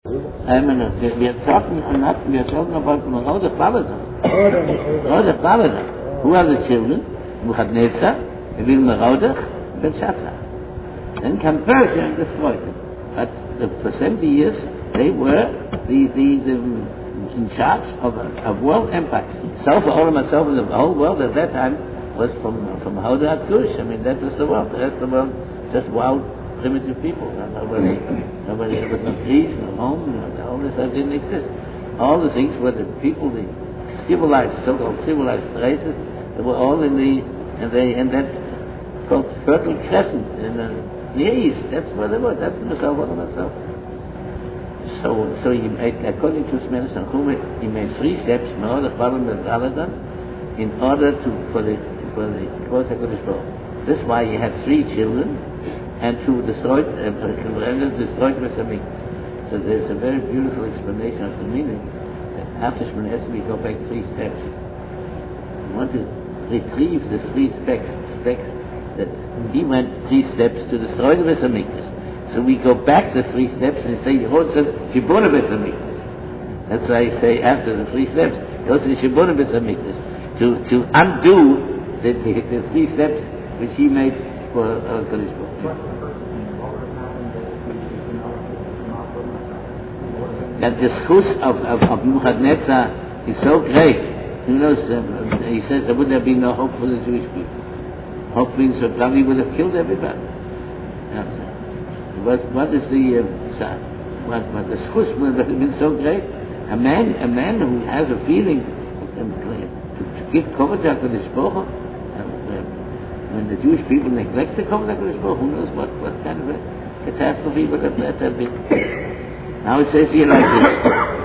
We are talking about Merodach Baladan. Merodach Baladan. Who are the children? Nebuchadnezzar, Evil Merodach, Belshazzar. Then come Persia and destroyed them. But for 70 years, they were in charge of a world empire. So for all of myself, the whole world at that time was from Hoda Kush. I mean, that was the world. The rest of the world, just wild, primitive people. Nobody, there was no trees, no home, all this stuff didn't exist. All the things were the people, the civilized, so-called civilized races, they were all in that called Fertile Crescent in the Near East. That's where they were. That's myself, all of myself. So he made, according to Smedes and Chumash, he made 3 steps, Merodach Baladan, in order for the Kvod HaKadosh Baruch Hu. This is why he had 3 children, and to destroy Beis Hamikdash. So there's a very beautiful explanation of the meaning that after Shemini Esrei we go back 3 steps. We want to retrieve the 3 steps that he went 3 steps to destroy the Beis Hamikdash. So we go back the 3 steps and say, Yehovah said, Shibbono Beis Hamikdash. That's why I say after the 3 steps, goes to Shibbono Beis Hamikdash, to undo the 3 steps which he made for Kodesh Baruch Hu. That the schus of Nebuchadnezzar is so great. You know, he says there wouldn't have been no hope for the Jewish people. Hope means that probably would have killed everybody. What is the schus would have been so great? A man who has a feeling to give cover to HaKadosh Baruch Hu, when the Jewish people neglect the cover to HaKadosh Baruch Hu, who knows what kind of a catastrophe would have been. Now it says here like this.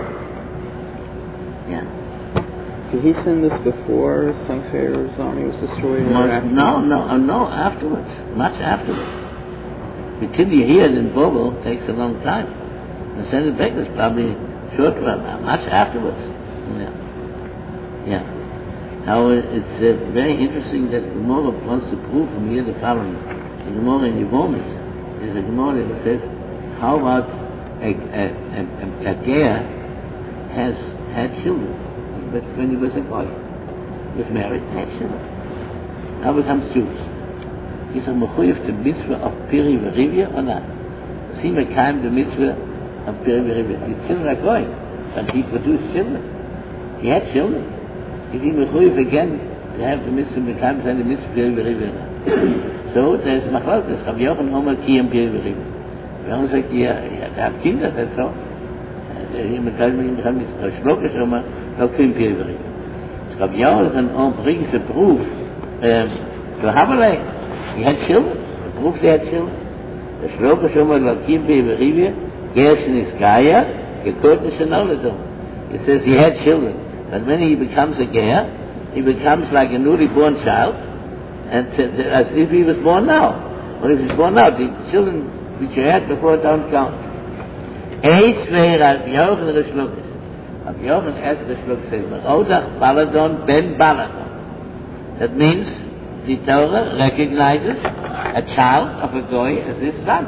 Yeah. Did he send this before Sennacherib's army was destroyed? No, afterwards, much afterwards. Until you hear it in Babel takes a long time. The Senate back is probably short run, much afterwards. Yeah. Now it's very interesting that the Gemara wants to prove from here the following. The Gemara in Yevomis is a Gemara that says, how about a ger has had children, but when he was a boy, he was married and had children. Now becomes Jews. Is a mechuyev the mitzvah of Piri V'Rivya or not? Does he make the mitzvah of Piri V'Rivya? His children are going, but he produced children. He had children. Is he mechuyev again to have the mitzvah become the mitzvah Piri V'Rivya or not? So there's machlokes. Rav Yochanan Omer Kiyam Piri V'Rivya. Rav Yochanan sagt, er hat Kinder, that's all. Hier mit Kalmin Shloka ist Omer no Kiyam Piri V'Rivya. Rav Yochanan Omer brings a proof to Hamalek. He had children. The proof they had children. The Shloka Shomer Lakim Be'Verivya, Gershon is Gaia, Gekot Nishanolatum. It says he had children. But when he becomes a Ger, he becomes like a newly born child, and as if he was born now. Well, if he's born now, the children which you had before don't count. Eis Ve'er Rav Yochanan the Shloka. Rav Yochanan asked the Shloka, says, Merodach Baladan ben Baladan. That means the Torah recognizes a child of a goy as his son.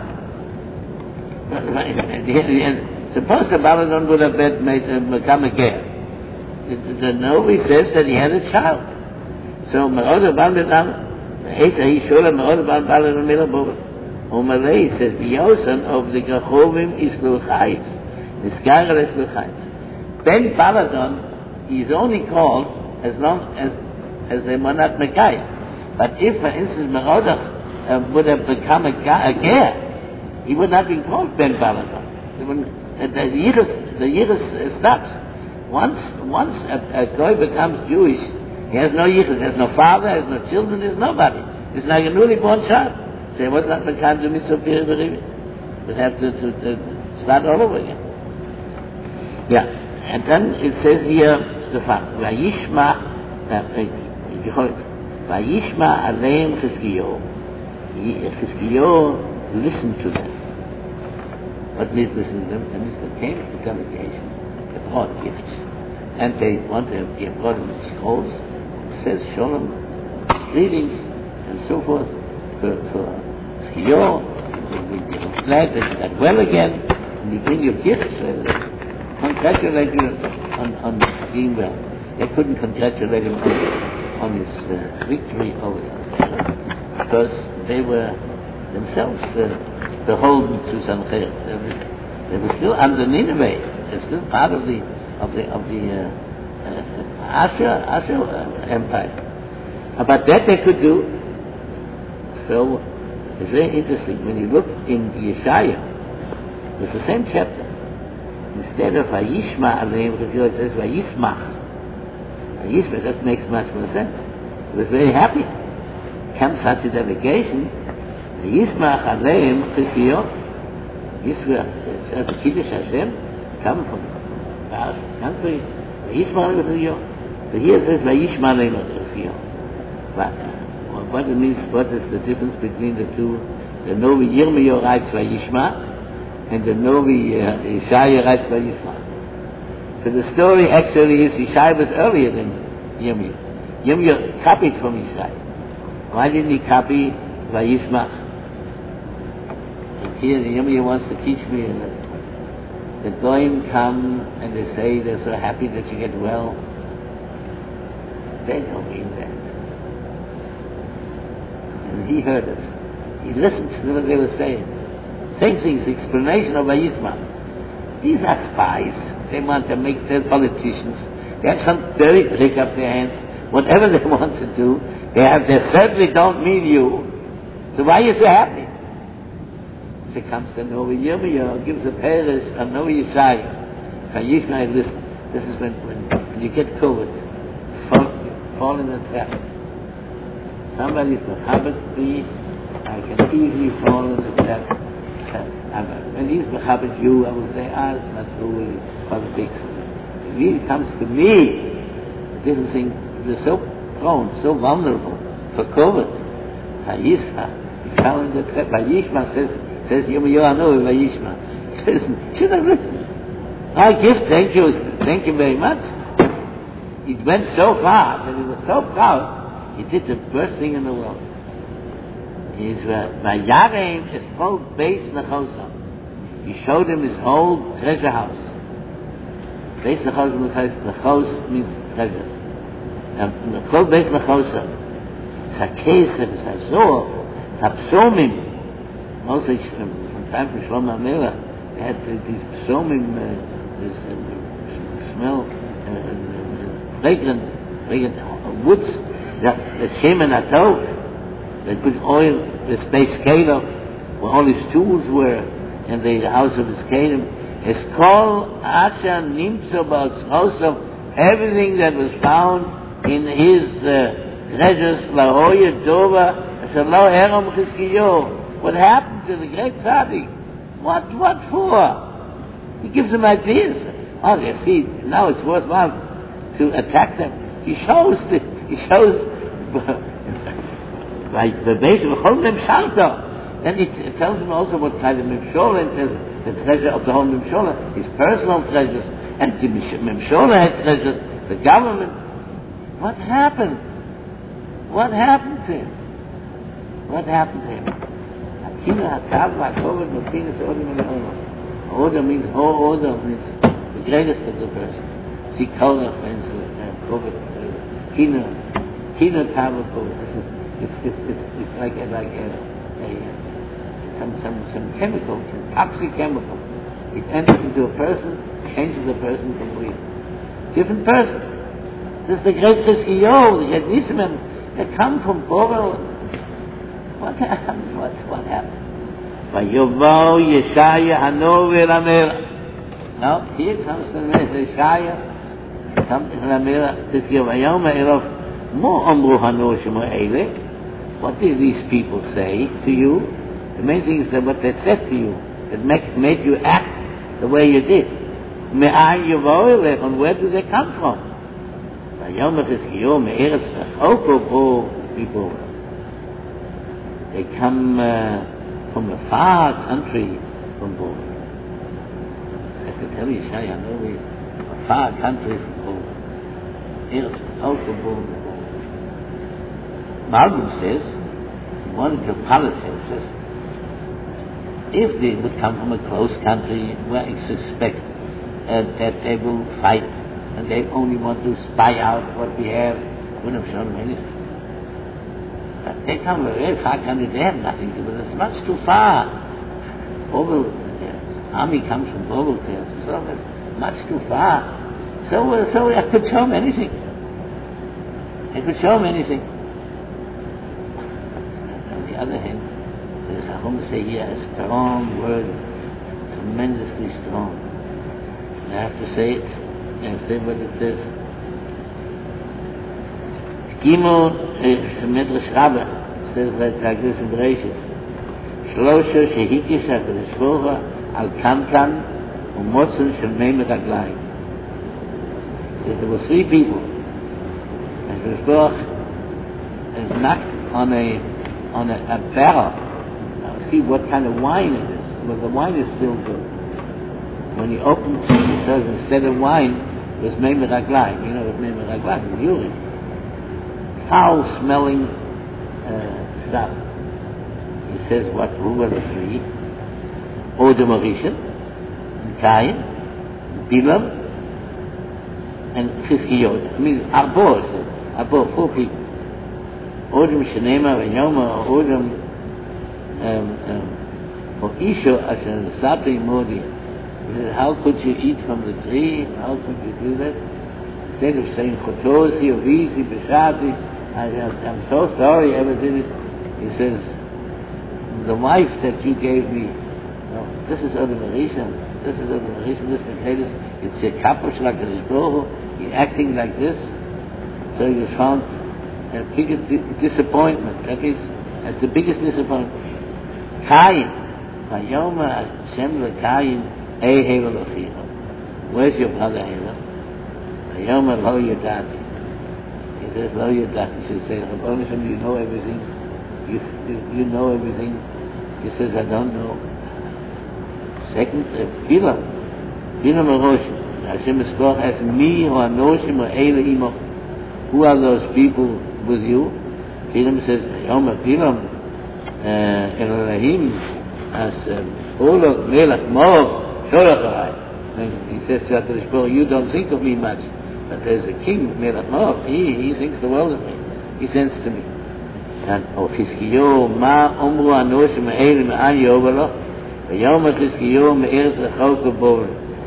Suppose the Baladan would have become a ger. The Novi says that he had a child. So Merodach Baladan, he showed a Merodach Baladan Milabov. Umalei says the Yosan of the Gachovim is Luchayis. The Skagar is Luchayis. Ben Baladan is only called as long as they were not Mekayim. But if, for instance, Merodach would have become a ger, he would not be called Ben Baladan. The Yichus stops. Once a goy becomes Jewish, he has no Yichus, has no father, has no children, has nobody. It's like a newly born child. So he was not become the mitzvah Piri V'Rivya. Would have to start all over again. Yeah. And then it says here the fact, Vayishma Aleim Chizkiyahu. Chizkiyahu listened to them. What means listen to them? And this became a delegation. They brought gifts. And they brought them scrolls. It says Shalom, greetings, and so forth. For Chizkiyahu, glad that he got well again. when you bring your gifts, congratulate you on being well. They couldn't congratulate him on his victory over Sancheir, because they were themselves beholden to Sancheir. They were still under Nineveh. They're still part of the Asher Empire. But that they could do. So it's very interesting. When you look in Yeshaya, it's the same chapter. Instead of Vayishma Aleim, it says Vayismach. Vayismach, that makes much more sense. He was very happy. Comes such a delegation. Vayismach Aleim Chizkiyahu. Yismach, as a Kiddush Hashem, come from our country. Vayismach Aleim Chizkiyahu. So here it says Vayishma Aleim Chizkiyahu. But what it means, what is the difference between the two? The Novi Yirmiyahu writes Vayishma, and the Novi Yeshaya writes Vayismach. So the story actually is Yeshaya was earlier than Yirmiyahu. Yirmiyahu copied from Yeshaya. Why didn't he copy Vayismach? And here Yirmiyahu wants to teach me a lesson. The Goyim come and they say they're so happy that you get well. They don't mean that. And he heard it. He listened to what they were saying. Same thing, the explanation of Vayismach. These are spies. They want to make their politicians. They have some dirty trick up their hands. Whatever they want to do, they certainly don't mean you. So why are you so happy? So comes the Novi Yirmiyahu, gives a parish, a Novi Yeshaya. Vayismach, listen. This is when you get COVID, fall in the trap. Somebody's mechaber me, I can easily fall in the trap. When he's mechaber you, I will say, it's not true, politics. If he comes to me, this thing, they're so prone, so vulnerable for COVID. Vayismach, he fell in the trap. Vayismach says Yirmiyahu, no, Vayismach. He says, should have listened. I give thank you very much. He went so far that he was so proud, he did the worst thing in the world. He's Vayarem is called Beis Nechosam. He showed him his whole treasure house. Beis Nechosam means treasures. And called Beis Nechosam. It's a kesef, it's a zohar, it's a psomim. Also from time to Shlomo HaMelech, they had these psomim, this smell, fragrant woods, the Shemen HaTov. They put oil, the space Caleb, where all his tools were, in the house of his Caleb. It's called Asher Nimtzo Ba'otzchosav, everything that was found in his treasures, Lahoya Dova, Lo Erom Chizkiyahu. What happened to the great tzaddik? What for? He gives them ideas. Oh, you see, now it's worthwhile to attack them. He shows like the base of Chol Memshalta. Then he tells them also what kind of Memshola, and says the treasure of the whole Memshola, his personal treasures, and the Memshola had treasures, the government. What happened? What happened to him? What happened to him? Order means whole order, means the greatest of the person. See, Korach, for instance, Kina Tavel Korach. It's like some chemical, some toxic chemical. It enters into a person, changes the person completely. Different person. This is the great Chizkiyahu, the great Nisman, that come from Bovel. What happened? What happened? Vayovo Yeshaya Hanovi Lamelech. Now, here comes the Yeshaya, comes to Lamelech, this Yavayoma Elof, Mo Amru Hano Shemo Eile. What did these people say to you? The main thing is that what they said to you, that made you act the way you did. Me'ar Yavo Elech, and where do they come from? Vayoma Chizkiyahu Me'eretz Rechoko people. They come from a far country from Bo. I can tell you, Shai, I know a far country from Bo. Eretz Rechoko Bo. Malbim says, one of the palaces says, if they would come from a close country where I suspect that they will fight and they only want to spy out what we have, I wouldn't have shown them anything. But they come from a very far country, they have nothing to do with it. It's much too far. Bobel, the army comes from Bobel, so it's much too far. So I could show them anything. On the other hand, the Chacham say here a strong word, tremendously strong. And I have to say it, and say what it says. Gimel Medrash Rabbah says like this in Bereshit. Shlosha shehikish HaKadosh Baruch Hu al kankan u'motzon shel mei meraglayim. There were three people, and HaKadosh Baruch Hu knocked on a barrel. Now see what kind of wine it is. Well, the wine is still good. When he opened it, he says instead of wine, it was mei meraglayim. You know what mei meraglayim is? Urine. Foul-smelling stuff. He says, who were the three? Odom Arishan, Cain, Bilam, and Chizkiyahu. I mean, Arbor, 4 people. Odom Shenema, V'yoma, Odom, Isha, Asher Sati Modi. He says, how could you eat from the tree? How could you do that? Instead of saying, Chotosi, Ovisi, Beshati, I'm so sorry I ever did it. He says, the wife that you gave me, this is Odom Arishan, this is the greatest, it's a kaposh like a Baruch Hu, you're acting like this. So he was found a biggest disappointment. That's the biggest disappointment. Cain, Vayoma Hashem LeCain, Hevel Achicha. Where's your brother Hevel? Vayoma Lo Yadati. He says, Lo Yadati. He should say, Rabban Hashem, you know everything. You know everything. He says, I don't know. Second, Bilam Aroshim. Hashem Espoch asks me, Ho Anoshim, Ho Eile Imoch. Who are those people with you? Bilam says, Bilam Elohim as Olog Melech Moab Sholach Arai. He says to HaKadosh Baruch Hu, you don't think of me much, but there's a king, Melech Moab. He thinks the world of me. He sends to me. And Chizkiyahu, Ma Omru Anoshim Ha'elim Ma'an Yovalo, V'yom Chizkiyahu Me'eretz Rechok V'Bor.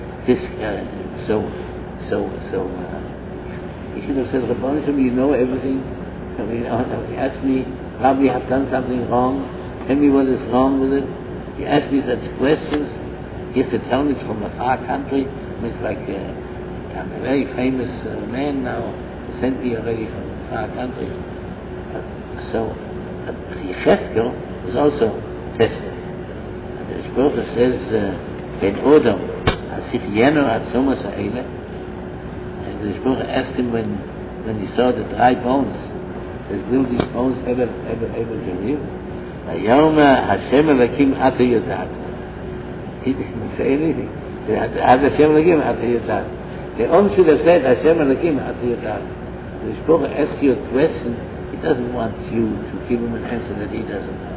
So he should have said, Rabban Hashem, you know everything. He asked me, probably have done something wrong. Tell me what is wrong with it. He asked me such questions. He has to tell me it's from a far country. It's like, I'm a very famous man now. He sent me already from a far country. So, Yechezkel was also tested. And the Baruch Hu says, Ben Odom, Asifyenu Atzumas Ha'ele. And the Baruch Hu asked him when he saw the dry bones, says, will these bones ever to live? Vayoma Hashem Elokim Ata Yodat. He didn't say anything. Hashem Elokim Ata Yodat. The Om should have said Hashem Elokim Ata Yodat. The Baruch Hu asks you a question. He doesn't want you to give him an answer that he doesn't know.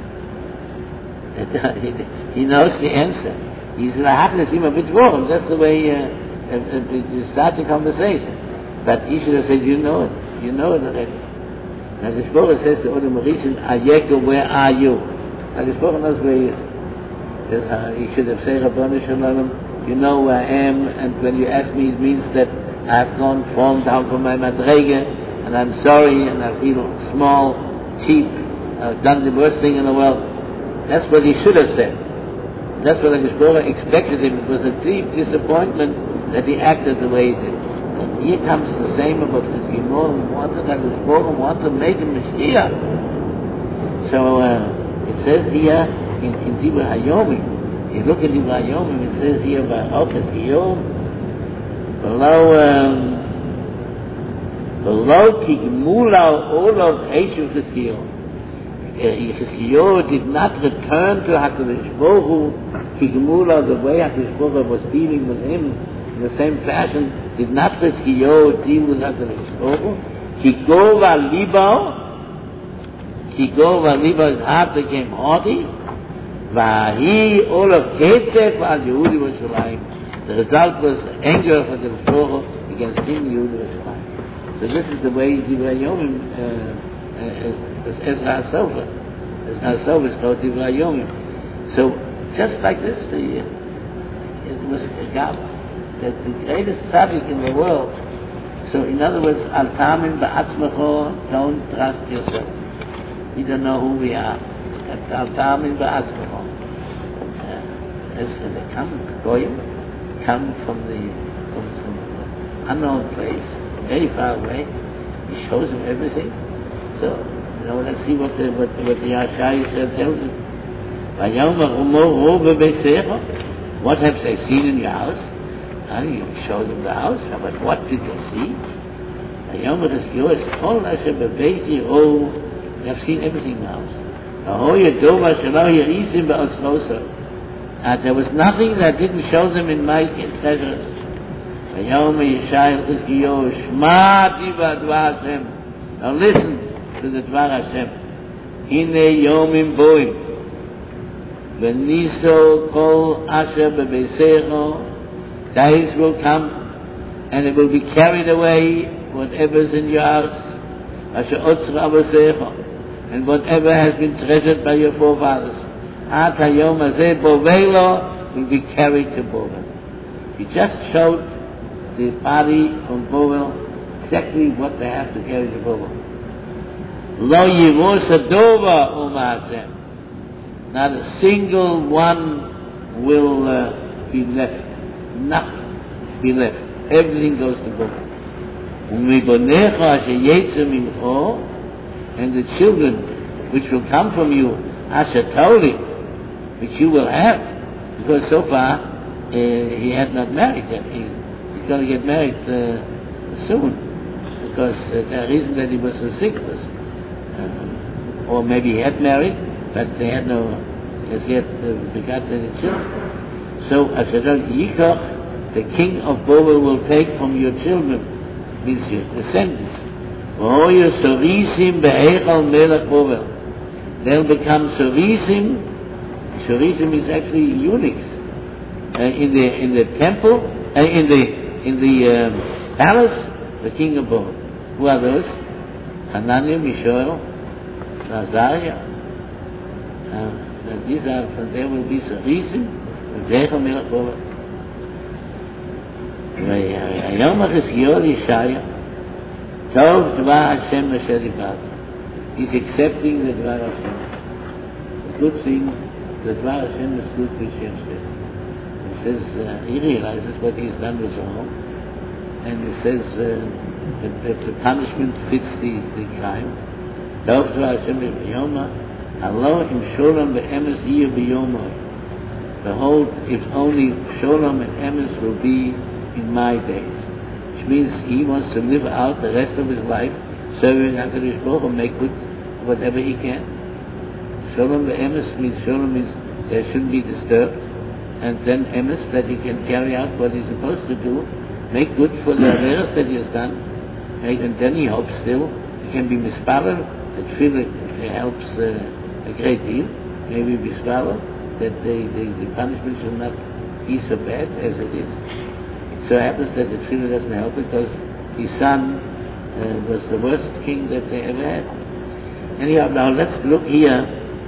He knows the answer. He's lahachnes him a bit wrong. That's the way you start the conversation. But he should have said, you know it. You know it already. Now the Baruch Hu says to Odom Arishan, Ayeka, where are you? Now the Baruch Hu knows where he is. He should have said, Rabban Shalom, you know where I am, and when you ask me, it means that I have gone fallen down from my madrege, and I'm sorry, and I feel small, cheap, I've done the worst thing in the world. That's what he should have said. That's what the Baruch Hu expected him. It was a deep disappointment that he acted the way he did. And here comes the same about this Gimor, that the Baruch Hu wanted to make him Mashiach. So it says here in Dibur Hayomim, you look at Dibur Hayomim, it says here by Office Yom, below Kigmula Olov Eshu Chizkiyahu. Chizkiyahu did not return to HaKadosh Baruch Hu Kigmula, the way HaKadosh Baruch Hu was dealing with him in the same fashion. Did not Chizkiyahu deal with HaKadosh Baruch Hu? Kigova Libo, his heart became haughty. Vahi Olav Ketzef al Yehudi Yerushalayim. The result was anger of the Torah against King Yehudi Yerushalayim. So this is the way Divrei Yomim was Ezra HaSofer. Ezra HaSofer is called Divrei Yomim. So just like this, it was a Gava. That the greatest tzaddik in the world. So in other words, Al Tamin Ba'atzmacho, don't trust yourself. We don't know who we are. Al Tamin Ba'atzmacho. As they come from the unknown place, very far away. He shows them everything. So, let's see what the Yashai tells him. What have they seen in your house? And you show them the house, but what did they see? They have seen everything in the house. And there was nothing that didn't show them in my treasures. Now listen to the Dvar Hashem. Hine Yomim Boim. Veniso Kol Asher Bebesecho. Days will come and it will be carried away whatever is in your house. Asher Otzra Bebesecho. And whatever has been treasured by your forefathers. At Hayom Hazeh Bovelo will be carried to Bovel. He just showed the body from Bovel exactly what they have to carry to Bovel. Lo Yivos Adova Umashem. Not a single one will be left. Nothing be left. Everything goes to Bovel. And the children which will come from you, Asher Toli, which you will have, because so far he had not married yet. He's going to get married soon, because the reason that he was so sick was, or maybe he had married, but they had no, as yet begotten any children. So Asher Yikoch, the king of Bovel will take from your children, means your descendants. They'll become Sorisim. Sorisim is actually eunuchs in the temple, in the palace. The king of Bovel. Who are those? Hananiah, Mishael, Azariah. These are. There will be Sorisim. Zeichel Melech Bovel. Ayom Achizkiel Yeshaya. Tov Dvar Hashem Asher Divat. He's accepting the Dvar Hashem. The good thing, the Dvar Hashem is good, which Hashem said. He says, he realizes what he's done was wrong, and he says that the punishment fits the crime. Tov Dvar Hashem Yoma, Allah Im Sholem Be'emes Yiyah B'Yomah. Behold, if only Sholem and Emes will be in my days. Which means he wants to live out the rest of his life serving HaKadosh Baruch Hu, make good whatever he can. Sholem Emes means there shouldn't be disturbed, and then Emes, that he can carry out what he's supposed to do, make good for the errors that he has done, and then he hopes still he can be mispaler. That Tefillah helps a great deal. Maybe mispaler that the punishment should not be so bad as it is. So it happens that the Tefillah doesn't help because his son was the worst king that they ever had. Anyhow, now let's look here.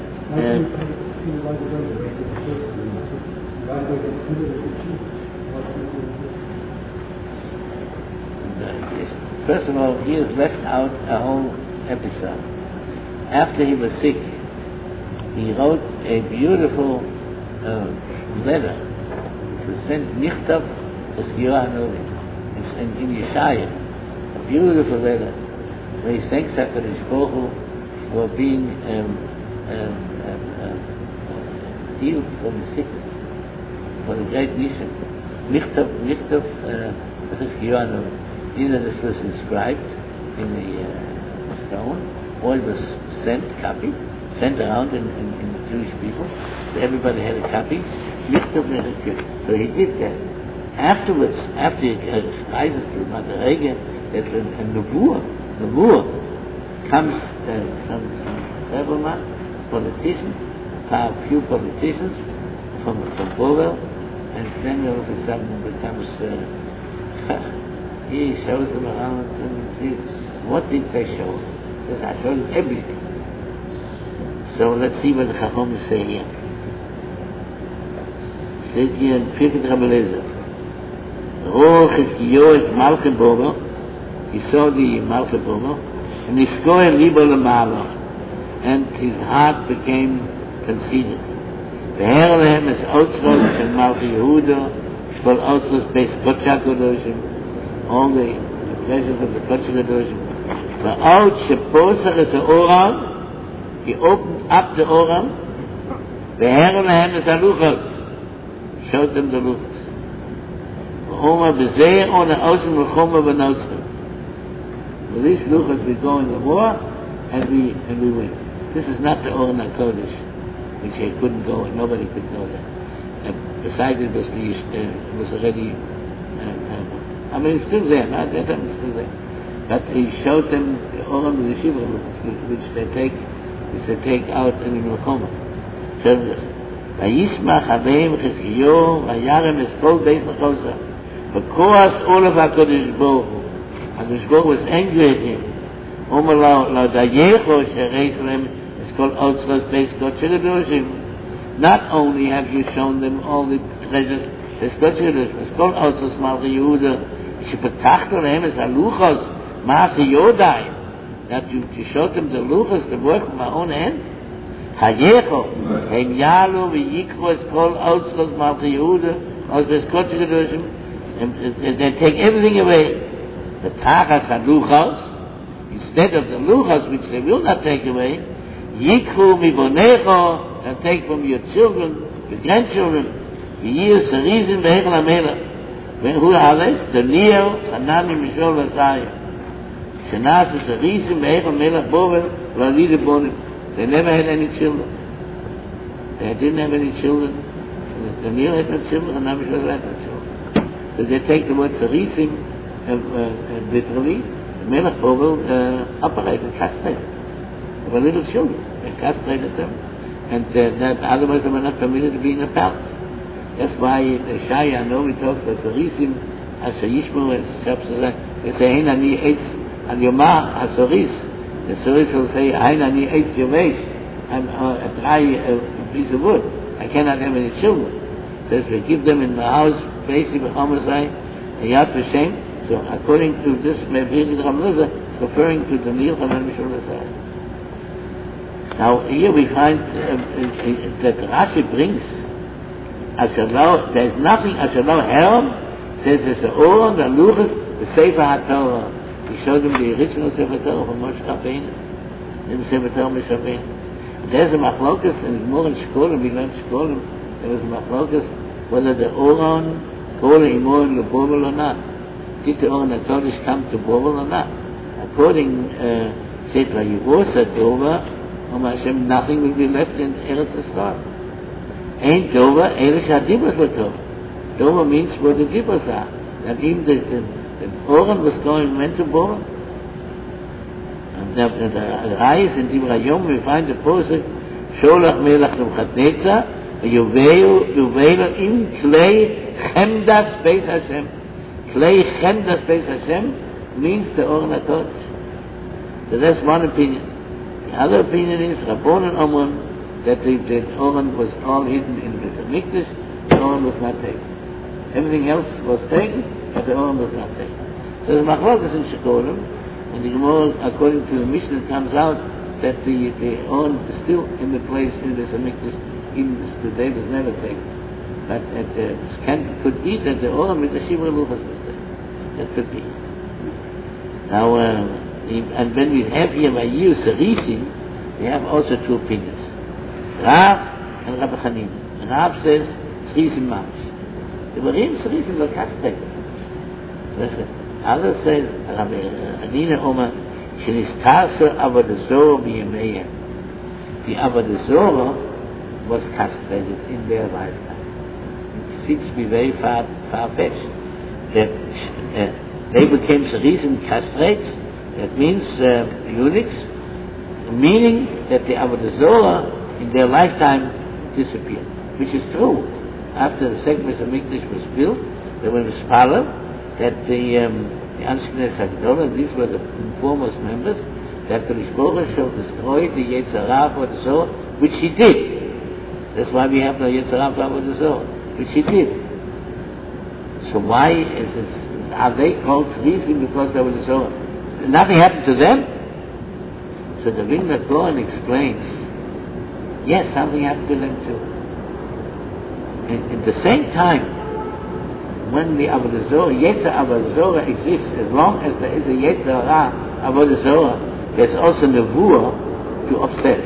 First of all, he has left out a whole episode. After he was sick, he wrote a beautiful letter to send Nichtav in Yeshaya, a beautiful letter where he thanks HaKadosh Baruch Hu for being healed from the sickness, for the great mission. Nichtav either this was inscribed in the stone, or it was sent around in the Jewish people, so everybody had a copy. So he did that. Afterwards, after he rises to Madrege, that's a Nebuah, comes some rebel man, politician, a few politicians from Bovel, and then all of a sudden it becomes, he shows them around and sees, what did they show? He says, I showed them everything. So let's see what the Chacham say here. It says here in Pirkei Rabbi Eliezer, Roch Chizkiyo es Malchei Bovel, he saw the Malchei Bovel, and he scored Libo Lamalo, and his heart became conceited. Beher lehem es Otzros and Malchei Yehuda, called Otzros Beis Kodesh HaKodoshim, all the pleasures of the Kodesh HaKodoshim. The Out Sheposach es Oram, he opened up the Oram, Beher lehem es Aluchos, showed them the Luchos. Oma Bezeh on the Osim L'choma V'Notzim. With these Luchos we go in the war, and we win. This is not the Oren HaKodesh, which he couldn't go, and nobody could go there. Besides it was already, I mean, it's still there, not that time it's still there. But he showed them the Oren of the Shiva, which they take out in the L'choma. Showed us. Vayismach Aveim Chizkiyo, Vayarem es Kol Beis L'chosa. Because all of HaKodesh Baruch Hu, HaKodesh Baruch Hu was angry at him. Omer lo dayecho shereis lem es kol otzros beis Kodesh HaKodoshim. Not only have you shown them all the treasures beis Kodesh HaKodoshim, es kol otzros Malchei Yehuda, shepetachto lehem es haluchos maaseh yodai, that you showed them the luchos, the work of my own hand. Hayecho hem yalu v'yikro es kol otzros Malchei Yehuda os beis Kodesh HaKodoshim. And they take everything away. The Tachas HaLuchos, instead of the Luchos, which they will not take away, Yikhu Mibonecho, and take from your children, your grandchildren, Yiyus Sarizim V'Hechel HaMelech. Who are this? The Neo, Hanani, Mishol, Vasaya. Shenas Sarizim V'Hechel HaMelech Bovel, Lalide Bonim. They never had any children. They didn't have any children. The Neo had no children, Hanani, Mishol had no children. So they take the word Sarisim literally. Melech Bovel operated, castrated. They were little children. They castrated them, and that otherwise they were not permitted to be in a palace. That's why Shaya Novi talks about Sarisim, Asher Yishmu, and they say, Hein ani eitz al Yomah HaSaris. The Saris will say, Hein ani eitz Yomesh. I'm a dry piece of wood. I cannot have any children. Says we give them in the house, basically B'Chamasai, Yad V'Shem. So according to this, maybe it's referring to the Nil Chanan Mishul Asai. Now here we find that Rashi brings there is nothing Asherlau Heron, says there's the Oron, the Luchas, the Sefer HaTorah. He showed them the original Sefer Torah from Moshe Rabbeinu, then the Sefer Torah Moshe Rabbeinu. There's a machlokas, and more in Shkolim, we learned Shkolim, there was a machlokas whether the Oron called him Oron to Bovel or not. Did the Oron HaKodesh come to Bovel or not? According said Vayivosa Tova, Hashem, nothing will be left in Eretz Yisrael. Ain't Tova, Elish HaDibos LaTova. Tova means where the Dibos are. That even the Oron was went to Bovel. And the Rayis in Divrayom, we find the posuk, Sholach Melech Nebuchadnezzar, Yuvelu in Klei Chemdas Beis Hashem. Klei Chemdas Beis Hashem means the Oron HaKodesh. So that's one opinion. The other opinion is Rabbonon Omrim that the Oron was all hidden in the Mikdash. The Oron was not taken. Everything else was taken, but the Oron was not taken. So the Machlokas in Shkolim, and the Gemara, according to the Mishnah, comes out that the Oron is still in the place in the Mikdash. Even today was never taken. But could be that the Olam with the Shivra Luchas was there. That could be. Now, and when we have here by you Sarisim, we have also two opinions. Rav and Rabbi Chanin. Rav says Sarisim Mamish. The Barim Sarisim were castrated. Others says Rabbi Hanina Omer Shenistarsa Avodah B'Yameya. The Avodah was castrated in their lifetime. It seems to be very far-fetched. They became Sarisim castrates, that means eunuchs, meaning that the Avodah Zorah in their lifetime disappeared, which is true. After the second Beis Hamikdash was built, there was a spalel that the Anshe Knesset Hagdolah, these were the foremost members, that the Baruch shall destroy the Yetzer Hara for the Zohar, which he did. That's why we have no Yetzer Hara for the Zohar, which he did. So why are they called Tzrisim because there was a Zohar? Nothing happened to them. So the Vilna Gaon explains, yes, something happened to them too. At the same time, when the Avodah Zorah, Yetzer Avodah Zorah exists, as long as there is a Yetzer Hara Avodah Zorah, there's also Nevuah to offset.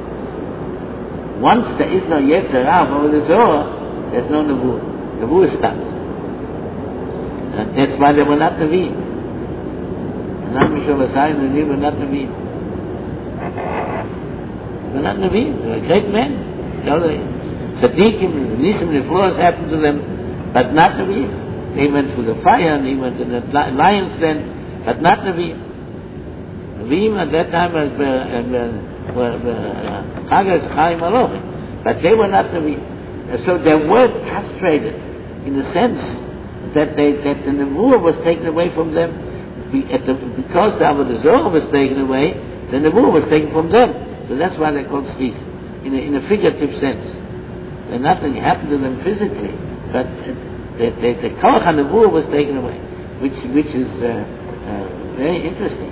Once there is no Yetzer Hara Avodah Zorah, there's no Nevuah. Nevuah is stopped. And that's why they were not Nevi'im. Not Mishal Asayim, the Nevi'im were not Nevi'im. They were not Nevi'im. They were great men. Tzaddikim, Nisim, Nefluos happened to them, but not Nevi'im. They went through the fire, and they went to the lion's den, but not Nevi'im. Nevi'im at that time were Chagas, Chaim, Alochim, but they were not Nevi'im. So they were castrated in the sense that the Nevuah was taken away from them, because the Avodah Zorah was taken away, the Nevuah was taken from them. So that's why they're called Tzrisim, in a figurative sense. And nothing happened to them physically, but the Koach HaNevuah was taken away, which is very interesting.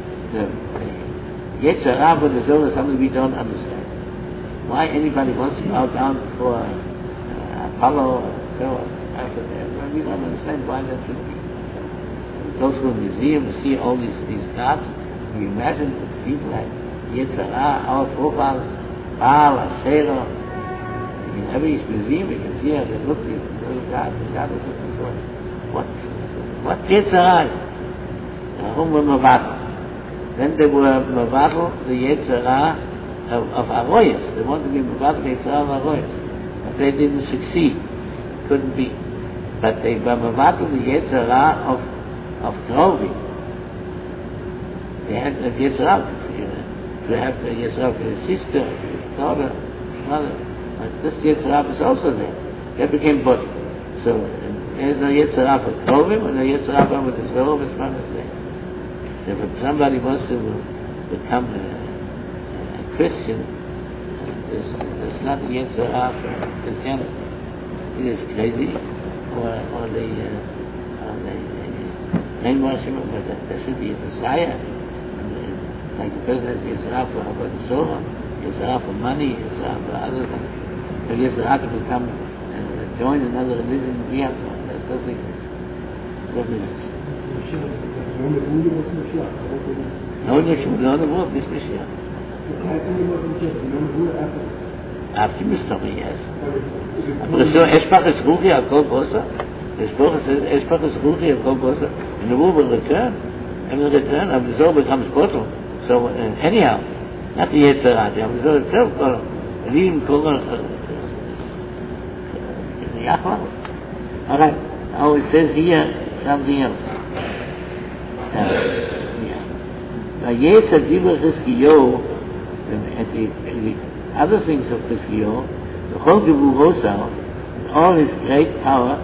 Yetzer Hara for the Zohar is something we don't understand. Why anybody wants to bow down for Apollo or so after that? Well, we don't understand why that should be. We go to a museum and see all these gods. We imagine people like Yetzer Hara, our forefathers, Baal, Asherah. In every museum you can see how they look these little gods and goddesses and so on. What Yetzer Hara? Whom were Mavatal? Then they were Mavatal, the Yetzer Hara of Aroyas. They wanted to be Mavatal, the Yetzer Hara of Aroyas. But they didn't succeed. Couldn't be. But they were Mavatal, the Yetzer Hara of Krovi. They had a Yetzer Hara to have a Yetzer Hara for his sister, his daughter, mother. This Yetzer Hara is also there. That became Body. So there's no Yetzer Hara for Krovim and no Yetzer Hara with the Zohar is one is there. So if somebody wants to become a Christian, there's not a Yetzer Hara for Christianity. It is crazy, or the brainwashing, but there should be a Messiah. Like the person has Yetzer Hara for the Zohar, Yetzer Hara for money, Yetzer Hara for others. So Yetzer Hara to become and join another religion, we have that doesn't exist. It doesn't exist. No Nevuah, this Mashiach. After Mr. yes. Aber so, Eshbach is Ruchi al Kol Bosa. Eshbach is Ruchi al Kol Bosa. And the Nevuah will return. And will return, and the Zohar becomes bottle. So anyhow, not the Yetzer Hara, the Zohar itself, Elim Kol Alright, now it says here something else. Yes, at the other things of Chizkiyahu, the whole Gevurosa, all his great power,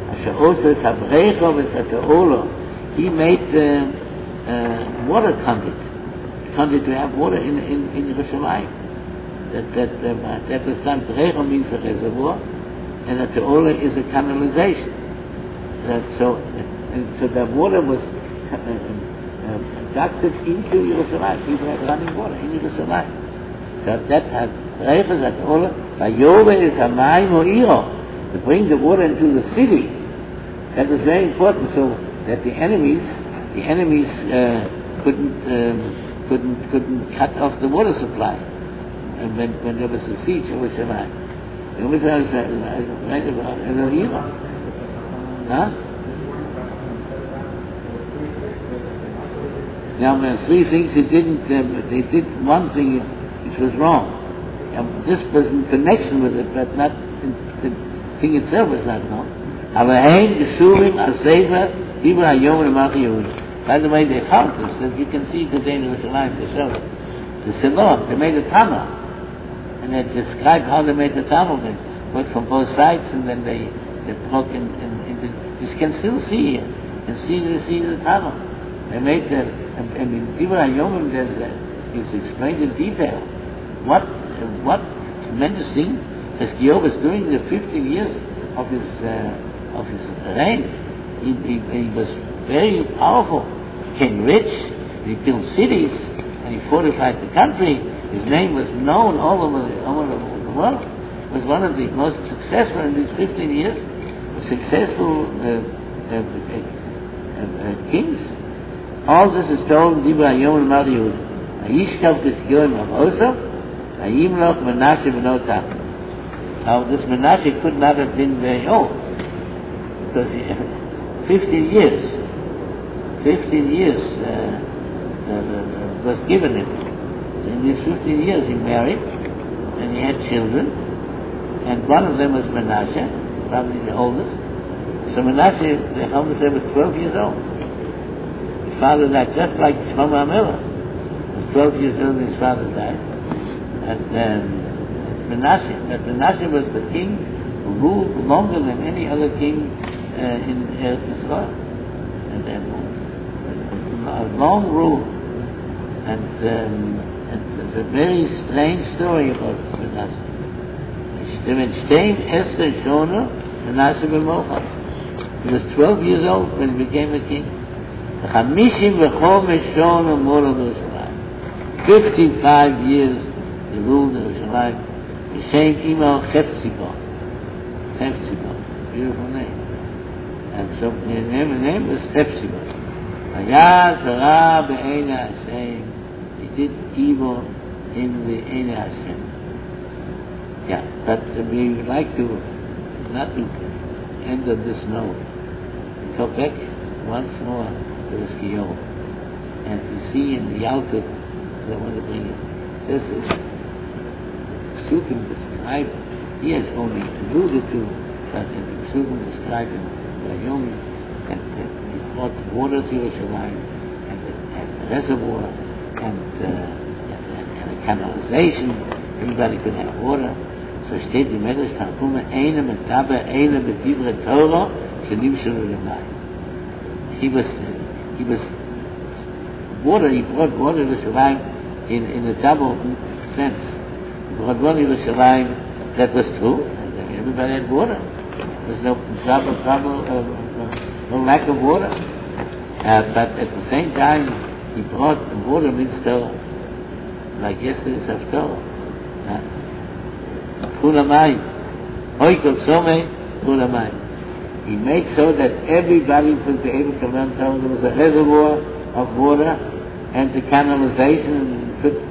he made water conduit to have water in Yerushalayim. That was done. Brecha means a reservoir, and a te'ola is a canalization. So the water was conducted into Yerushalayim. People had running water in Yerushalayim. So that had brecha, that te'ola. Vayove is hamayim o'iro, to bring the water into the city. That was very important, so that the enemies couldn't cut off the water supply. And when there was a siege of Yerushalayim. It was right about Elohim. Huh? Now, three things they did one thing which was wrong. This was in connection with it, but not, the thing itself was not wrong. By the way, they found this, that you can see today in Yerushalayim, the Siloam, they made a Tana. and they describe how they made the tunnel. They went from both sides, and then they broke in you can still see it, and see the tunnel. They made the, and in Dibra Yomim it's explained in detail what tremendous thing Chizkiyahu was doing the 15 years of his reign. He was very powerful, became rich, he built cities, and he fortified the country. His name was known all over the world. He was one of the most successful in these 15 years, successful kings. All this is told in Dibra Yomim Mar Yehuda. Yishkav Chizkiyahu Mavosov, Yimloch Menashe B'notach. Now this Menashe could not have been very old, because 15 years was given him. So in these 15 years he married, and he had children, and one of them was Menashe, probably the oldest. So Menashe, the Chachamim say, was 12 years old. His father died, just like Shlomo HaMelech. He was 12 years old when his father died. And Menashe was the king who ruled longer than any other king in Eretz Yisrael. And a long rule. And there's a very strange story about Menashe. He was 12 years old when he became a king. 55 years he ruled in Yerushalayim. The same Imo Chefziba, beautiful name. And so the name was Chefziba. He did evil in the Eina Hashem. Yeah, but we would like to not to end on this note. Go back once more to the Chizkiyahu and to see in the Yalkut that I want to bring it. It says this. Psukim describe, he has only alluded to, but in the Psukim describe in Vayomim, and he brought water to Yerushalayim, and the reservoir, and a canalization. Everybody could have water. So steht die Medrash Tanchuma, eine metabe, eine betibre Torah, shenim shelu l'mayim. He was water. He brought water to Yerushalayim in a double sense. He brought water to Yerushalayim. That was true. Everybody had water. There was no lack of water. But at the same time, he brought the water means Torah, like yesterday's Haftorah. Kulamai, Oikol Some, Kulamai. He made so that everybody would be able to learn Torah. There was a reservoir of water and the canalization.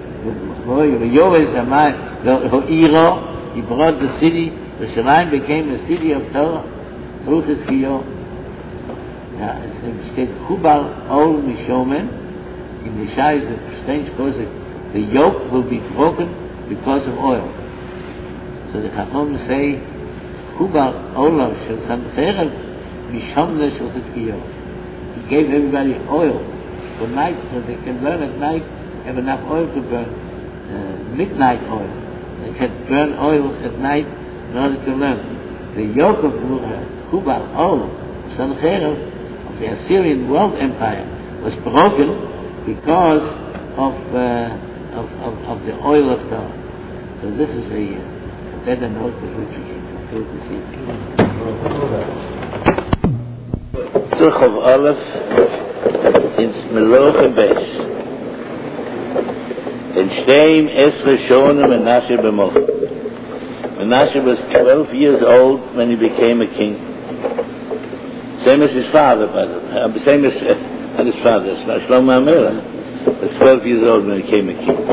He brought the city. The Yerushalayim became the city of Torah through Chizkiyahu. It said Chubal Ol Mishomen. In the Shai is a strange process. The yoke will be broken because of oil. So the Chachamim say, Chubal Olav Shel Sancherev Mishomne Shel Chizkiyahu. He gave everybody oil for night, so they can learn at night, have enough oil to burn, midnight oil. They can burn oil at night in order to learn. The yoke of Chubal Olav Sancherev of the Assyrian world empire was broken because of the oil of Torah. So this is a better note with which we can conclude this evening. Tuchov Aleph in Meloche Beis. In Shteim Esre Shonim Menashe B'Moch. Menashe was 12 years old when he became a king. Same as his father, by the way. Same as his father, Shlomo HaMelech, was 12 years old when he became a king.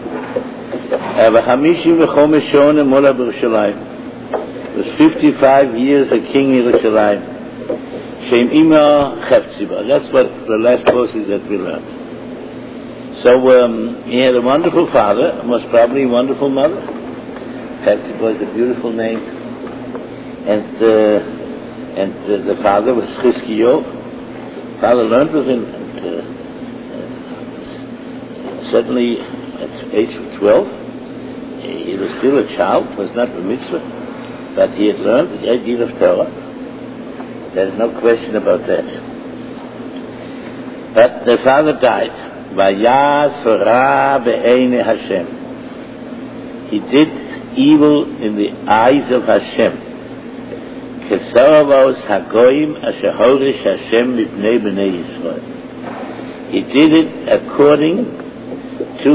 Was 55 years a king in Yerushalayim. Shem Ima Chefziba. That's what the last verses that we learned. So he had a wonderful father, most probably a wonderful mother. Chefziba is a beautiful name. And the father was Chizkiyahu. Father learned with him, and certainly at age of 12, he he was still a child, was not a mitzvah, but he had learned a great deal of Torah. There's no question about that. But the father died. Vayas hara be'einei Hashem. He did evil in the eyes of Hashem. Kesaravos hagoyim asher horish Hashem mipnei bnei Yisrael. He did it according to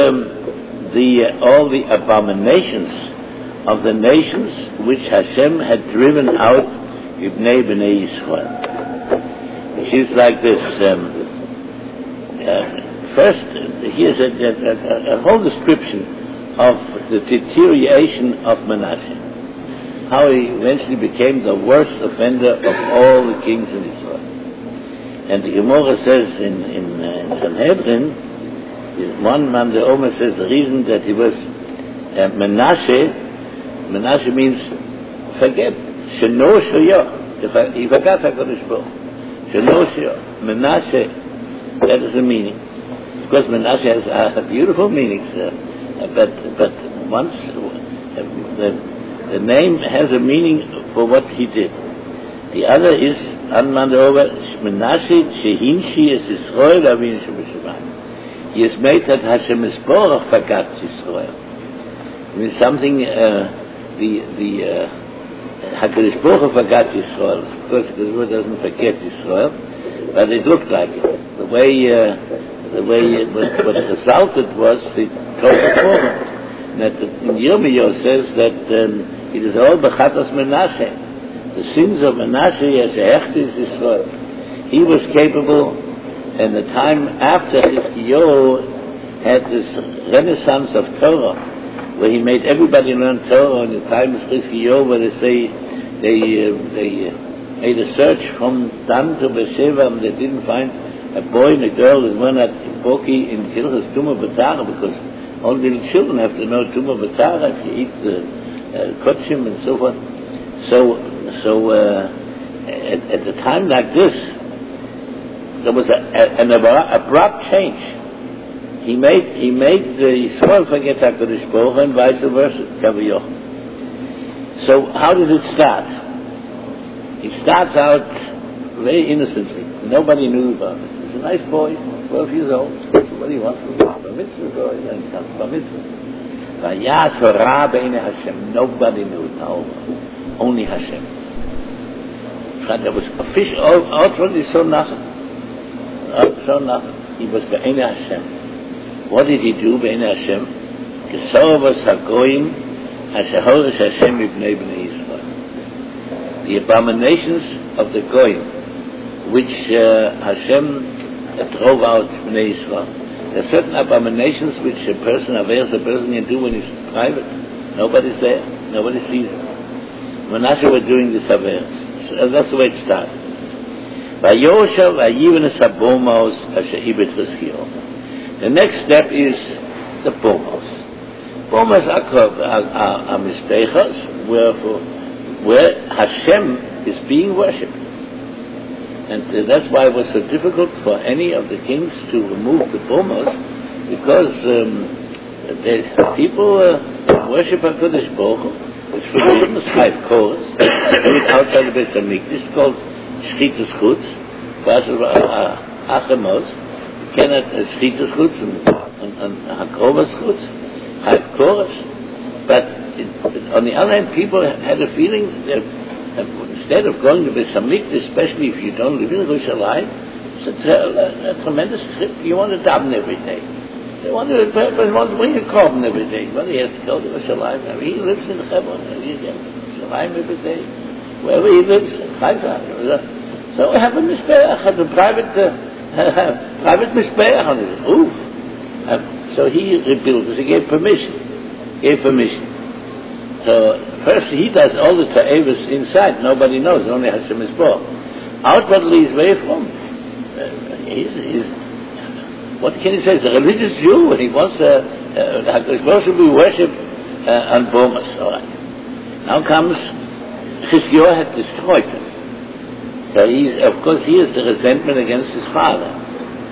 all the abominations of the nations which Hashem had driven out mipnei bnei Yisrael. It is like this. First, here's a whole description of the deterioration of Menashe. How he eventually became the worst offender of all the kings in Israel. And the Gemara says in Sanhedrin, one man, the Omer says the reason that he was Menashe means forget. Sheno Shoyo. He forgot HaKadosh Baruch Hu. Sheno Shoyo. Menashe, that is the meaning. Of course, Menashe has beautiful meanings, but once the name has a meaning for what he did. The other is Anman over Menashe Shehinshi es Yisrael Avin Shebeshamayim. He has made that Hashem Yisborach forgot Yisrael. It means something. The HaKadosh Baruch Hu forgot Yisrael. Of course, the word doesn't forget Yisrael, but it looked like it. The way what resulted was the Torah form. That in Yirmiyahu says that it is all Bechatas Menashe. The sins of Menashe as a hecht is Yisrael. He was capable, and the time after Chizkiyahu had this renaissance of Torah, where he made everybody learn Torah. In the time of Chizkiyahu, where they say they made a search from Dan to Beersheba, and they didn't find a boy and a girl that were not Boki in Hilchos Tumah B'Tara, because all little children have to know Tumah B'Tara if you eat the Kotchim and so forth. So at a time like this, there was an abrupt change. He made the Yisrael forget HaKadosh Baruch Hu and vice versa, Kaviyach. So how does it start? It starts out very innocently. Nobody knew about it. He's a nice boy, 12 years old. So what do you want from him? Bar mitzvah boy, then he comes bar mitzvah. Vayas hara be'einei Hashem. Nobody knew it. No, only Hashem. There was a fish already so nothing. He was be'einei Hashem. What did he do be'einei Hashem? Kesaravos hagoyim asher horish Hashem mipnei bnei Yisrael. The abominations of the goyim, which Hashem drove out bnei Yisrael. There are certain abominations which a person can do when he's private. Nobody's there. Nobody sees him. Menashe were doing this averence. So that's the way it started. Vayosha vayiven es habomos asher ibet Chizkiyahu. The next step is the bomos. Bomos are mistechos, where Hashem is being worshipped. And that's why it was so difficult for any of the kings to remove the bomos, because people worship HaKadosh Baruch Hu. It's forbidden to five chorus. Do it outside the Beis Hamikdash. It's called Shchitas Chutz. Achemos. You cannot Shchitas Chutz and Hakrovas Chutz. Five chorus. But on the other hand, people had a feeling that instead of going to Beis Hamikdash, especially if you don't live in Yerushalayim, it's a tremendous trip. You want to daven every day. They want to bring a korban every day. Well, he has to go to Yerushalayim. He lives in Hebron. He's in Yerushalayim every day. Wherever he lives, in Haifa. So we have a mizbeach, a private mizbeach on his roof. So he rebuilt it. He gave permission. So first he does all the ta'avos inside. Nobody knows. Only Hashem is born. Outwardly he's very from. He's what can he say? He's a religious Jew, and he wants HaKadosh Baruch Hu to be worshipped on Bomas. All right. Now comes Chizkiyahu had destroyed him. So of course he has the resentment against his father.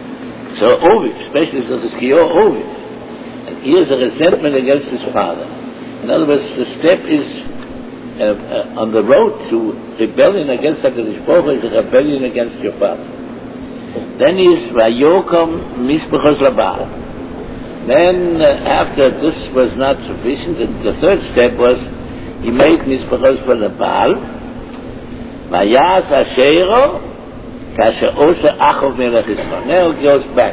So Ovid, especially so Chizkiyahu Ovid, and he has a resentment against his father. In other words, the step is on the road to rebellion against HaKadosh Baruch Hu, is a rebellion against your father. Then is Vayokom Misbechos Labal. Then after this was not sufficient, the third step was he made Misbechos for the Baal. Vayas Ashero Kasher Osa Achov Melech Yisrael. Now he goes back.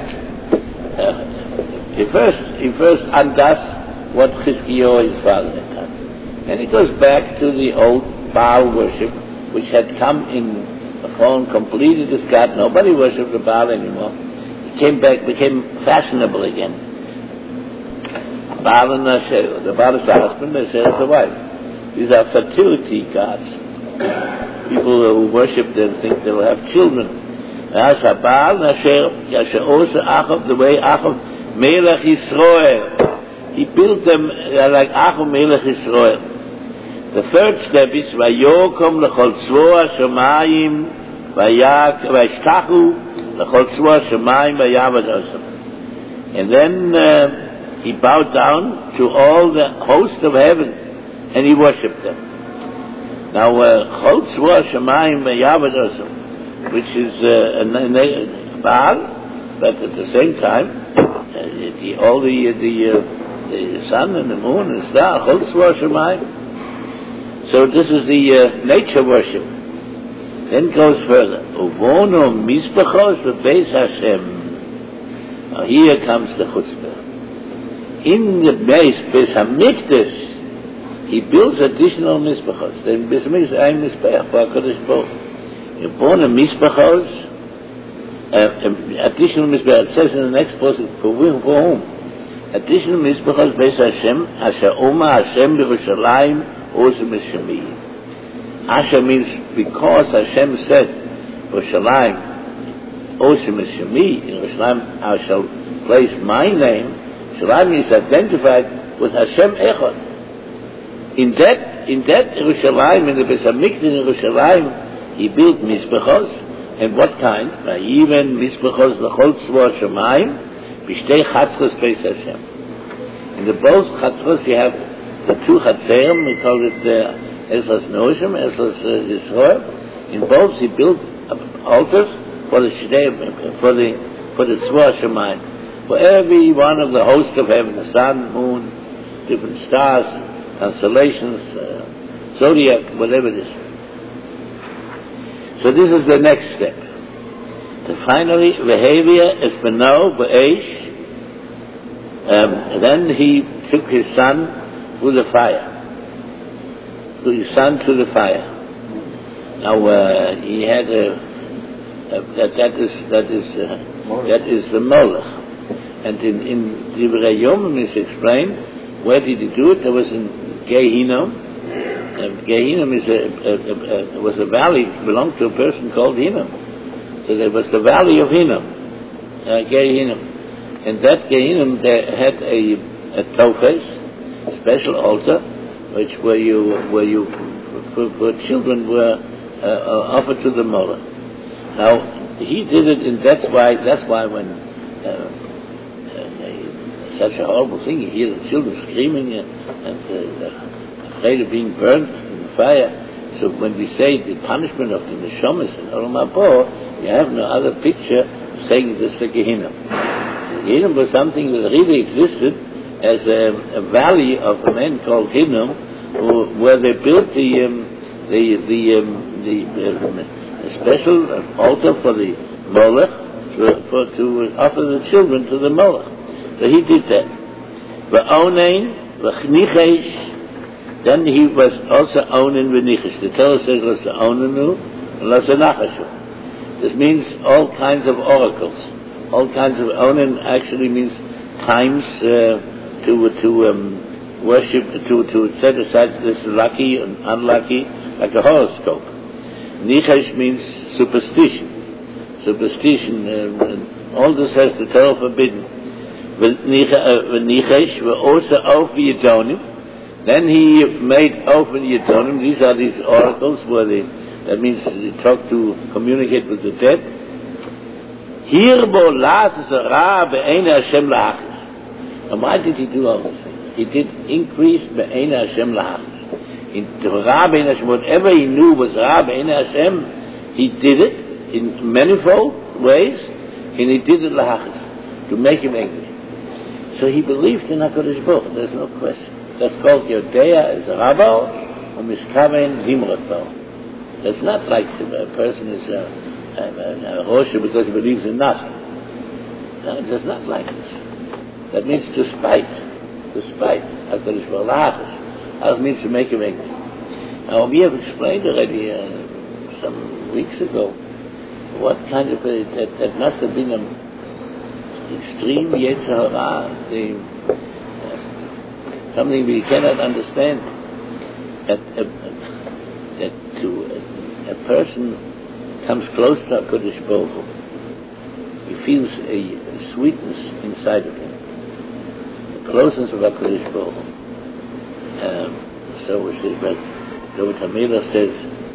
He first undoes what Chizkiyahu, his father, had done. And he goes back to the old Baal worship, which had come in the form completely discarded. Nobody worshipped the Baal anymore. He came back, became fashionable again. Baal and Asher. The Baal is the husband, Asher is the wife. These are fertility gods. People who worship them think they will have children. As a Baal and Asher, Asher also Achov, the way Achov Melech Yisrael. He built them like Achov Melech Yisrael. The third step is Vayokom lechol tzvor hashamayim vayishtachu lechol tzvor hashamayim vayavad osam. And then he bowed down to all the hosts of heaven and he worshipped them. Now chol tzvor hashamayim vayavad osam, which is Baal, but at the same time all the sun and the moon and star, chol tzvor hashamayim. So this is the nature worship. Then goes further. Uvono misbachos bebeis Hashem. Now here comes the chutzpah. In the Beis Hamikdash, he builds additional misbachos. Then Beis Hamikdash is ein misbach for HaKadosh Baruch Hu. Uvono misbachos, additional misbach. It says in the next verse, for whom? Additional misbachos beis Hashem, Asher Oma Hashem Yerushalayim. Asher means because Hashem said, Yerushalayim, Osem Shemi, in Yerushalayim I shall place my name. Yerushalayim is identified with Hashem Echad. In that Yerushalayim, in the Beis Hamikdash in Yerushalayim, he built Mizbechos, and what kind? Even Mizbechos l'chol tzvor Shemayim, b'shtei chatzros Beis Hashem. In the both chatzros you have the two Chatzerim, we call it Eslas Noshim, Eslas Yisroel. In both he built altars for the Tzvor Shemayim. For every one of the hosts of heaven, the sun, moon, different stars, constellations, zodiac, whatever it is. So this is the next step. So finally, Vehevia Espeno Be'esh. Then he took his son through the fire. Through his son to the fire. Now he had that is the Molech. And in Divrei Yomim is explained, where did he do it? It was in Gehinnom. Gehinnom was a valley, belonged to a person called Hinnom. So there was the valley of Hinnom, Gehinnom. And that Gehinnom there had a tofes, special altar, where children were offered to the Molech. Now he did it, and that's why when such a horrible thing, you hear the children screaming and afraid of being burnt in the fire. So when we say the punishment of the neshamas in Olam Haba, you have no other picture saying this to Gehinnom. Gehinnom was something that really existed as a valley of a man called Hinnom, where they built the special altar for the Molech to offer the children to the Molech. So he did that. V'onein v'chnichesh. Then he was also onen v'nichesh. The Torah says l'sa'onenu l'sa'nachashu. This means all kinds of oracles. All kinds of onen actually means times to worship, to set aside this lucky and unlucky, like a horoscope. Nichesh means superstition. All this has the Torah forbidden. Nichesh were also over Yedonim. Then he made over Yedonim. These are these oracles that means they talk to communicate with the dead. Hirbo las zara be'ein Hashem la'achis. And why did he do all these things? He did increase be'ena Hashem lahachas. In Torah be'ena Hashem, whatever he knew was Ra be'ena Hashem, he did it in manifold ways, and he did it lahachas, to make him angry. So he believed in HaKadosh Baruch Hu, there's no question. That's called Yodea as a Rabbo, or Miskaven Limratbo. That's not like a person is a Rosh because he believes in nothing. No, it's not like this. That means to spite HaKadosh Baruch Hu, lahachas. That means to make him angry. Now we have explained already some weeks ago what kind of that must have been an extreme Yetzer Hara, something we cannot understand. That a person comes close to HaKadosh Baruch Hu, he feels a sweetness inside of him, the closeness of HaKadosh Baruch Hu. So it says, but David HaMelech says,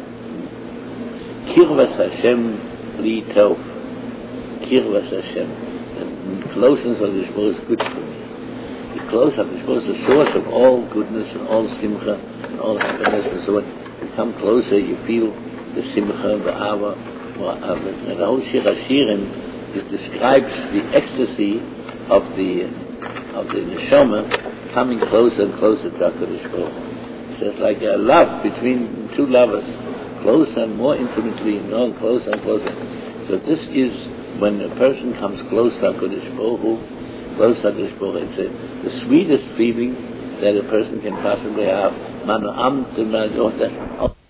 Kirvas Hashem li tov, Kirvas Hashem. The closeness of the Shemor is good for me. He's close up. The Shemor is the source of all goodness and all simcha and all happiness. And so when you come closer, you feel the simcha, the ava, and the whole Shir HaShirim, it describes the ecstasy of the neshama coming closer and closer to HaKadosh Baruch Hu. So it's like a love between two lovers, closer and more intimately, and closer and closer. So this is when a person comes close to HaKadosh Baruch Hu, it's the sweetest feeling that a person can possibly have.